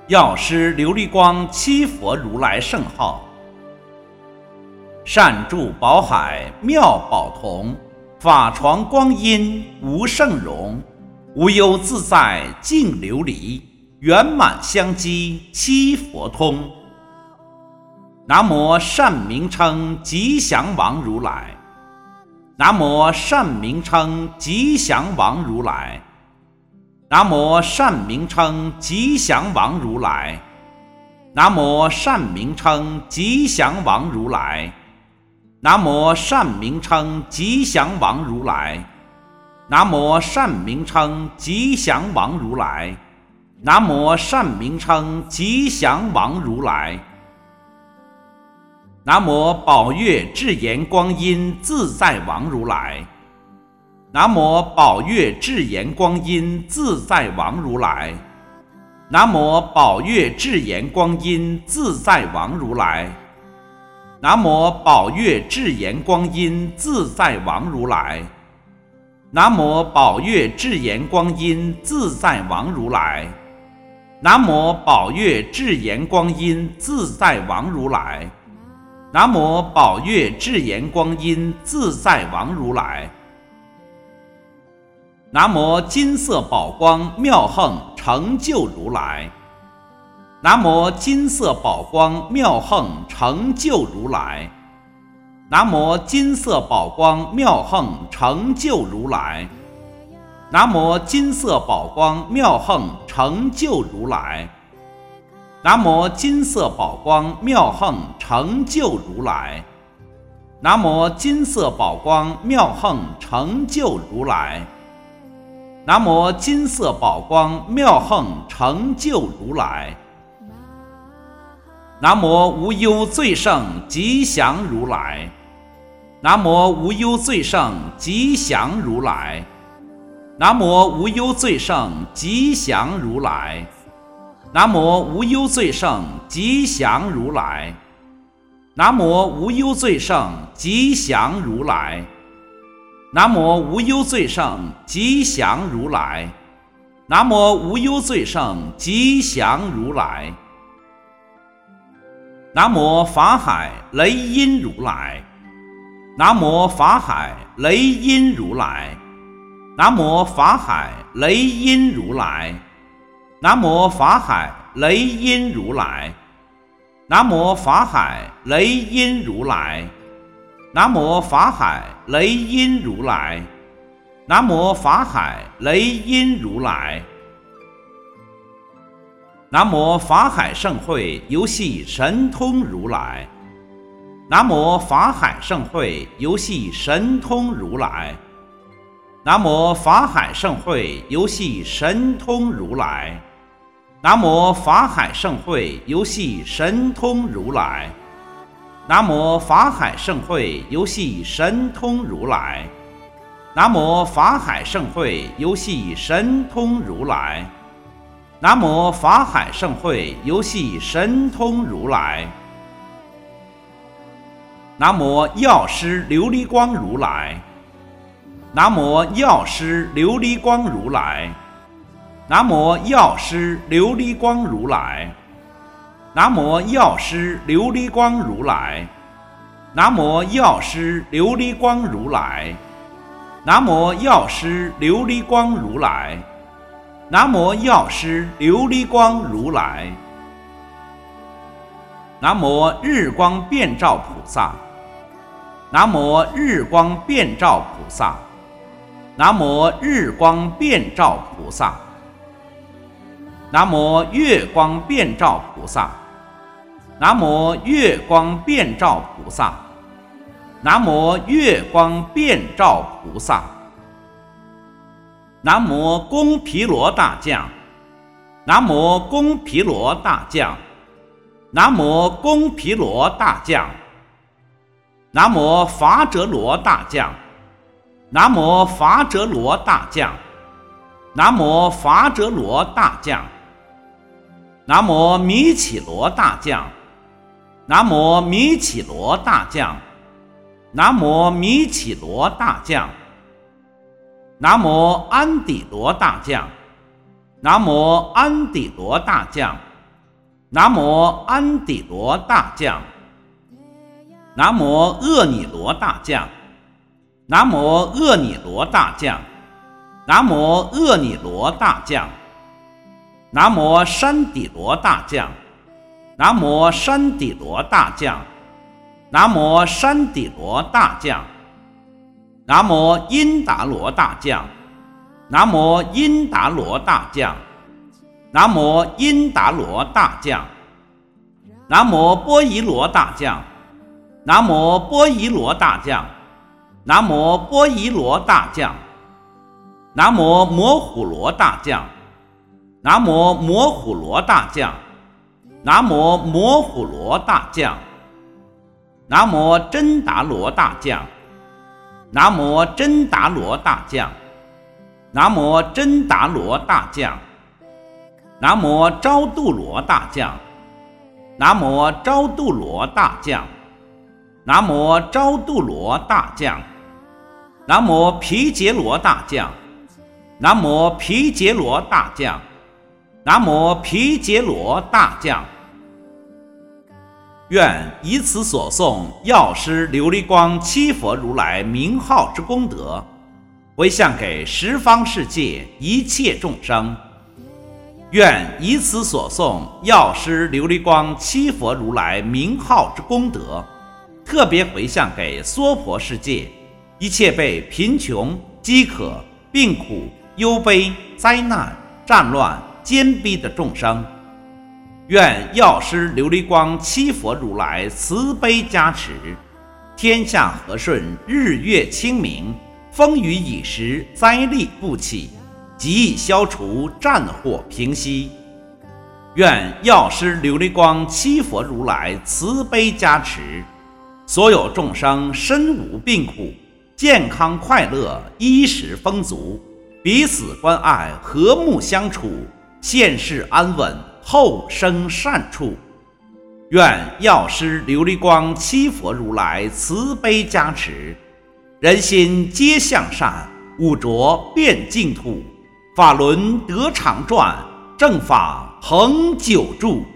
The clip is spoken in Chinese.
药师琉璃光七佛如来圣号。善住宝海妙宝同，法床光阴无胜容，无忧自在净琉璃，圆满相继七佛通。南无善名称吉祥王如来，南无善名称吉祥王如来，南无善名称吉祥王如来，南无善名称吉祥王如来，南无善名称吉祥王如来，南无善名称吉祥王如来，南无善名称吉祥王如来。南无宝月智严光阴自在王如来，南无宝月智严光阴自在王如来，南无宝月智严光阴自在王如来，南无宝月智严光阴自在王如来，南无宝月智严光阴自在王如来，南无宝月智严光阴自在王如来，南无宝月智严光阴自在王如来。南无金色宝光妙横成就如来，南无金色宝光妙横成就如来，南无金色宝光妙横成就如来，南无金色宝光妙横成就如来，南无金色宝光妙横成就如来，南无金色宝光妙横成就如来，南无金色宝光妙横成就如来，南无无忧最胜吉祥如来，南无无忧最胜吉祥如来，南无无忧最胜吉祥如来，南无无忧最胜吉祥如来，南无无忧最胜吉祥如来，南无无忧最胜吉祥如来，南无无忧最胜吉祥如来。南无法海雷音如来，南无法海雷音如来，南无法海雷音如来，南无法海雷音如来，南无法海雷音如来，南无法海雷音如来，南无法海雷音如来。南无法海盛会游戏神通如来，南无法海盛会游戏神通如来，南无法海盛会游戏神通如来，南无法海盛会游戏神通如来，南无法海盛会游戏神通如来，南无法海盛会游戏神通如来，南无法海盛会游戏神通如来。南无药师琉璃光如来，南无药师琉璃光如来，南无药师琉璃光如来，南无药师琉璃光如来，南无药师琉璃光如来，南无药师琉璃光如来，南无药师琉璃光如来。南无日光遍照菩萨，南无日光遍照菩萨，南无日光遍照菩萨，南无月光遍照菩萨，南无月光遍照菩萨，南无月光遍照菩萨。南无宫毗罗大将，南无宫毗罗大将，南无宫毗罗大将，南无伐折罗大将，南无伐折罗大将，南无伐折罗大将，南无弥起罗大将，南无弥起罗大将，南无弥起罗大将，南无安底罗大将，南无安底罗大将， 南无安底罗大将，南无阿耨罗大将，南无阿耨罗大将，南无阿耨罗大将，南无山底罗大将，南无山底罗大将，南无山底罗大将，南无因达罗大将，南无因达罗大将，南无因达罗大将，南无波夷罗大将，南无波夷罗大将，南无波夷罗大将，南无摩虎罗大将，南无摩虎罗大将，南无摩虎罗大将，南无真达罗大将，南无真达罗大将，南无真达罗大将，南无昭度罗大将，南无昭度罗大将，南无昭度罗大将，南无毗羯罗大将，南无毗羯罗大将，南无毗羯罗大将。愿以此所诵药师琉璃光七佛如来名号之功德，回向给十方世界一切众生。愿以此所诵药师琉璃光七佛如来名号之功德，特别回向给娑婆世界一切被贫穷、饥渴、病苦、忧悲、灾难、战乱、坚逼的众生。愿药师琉璃光七佛如来慈悲加持，天下和顺，日月清明，风雨已时，灾厉不起，极易消除，战火平息。愿药师琉璃光七佛如来慈悲加持，所有众生身无病苦，健康快乐，衣食丰足，彼此关爱，和睦相处，现世安稳，后生善处。愿药师琉璃光七佛如来慈悲加持，人心皆向善，五浊变净土，法轮得常转，正法恒久住。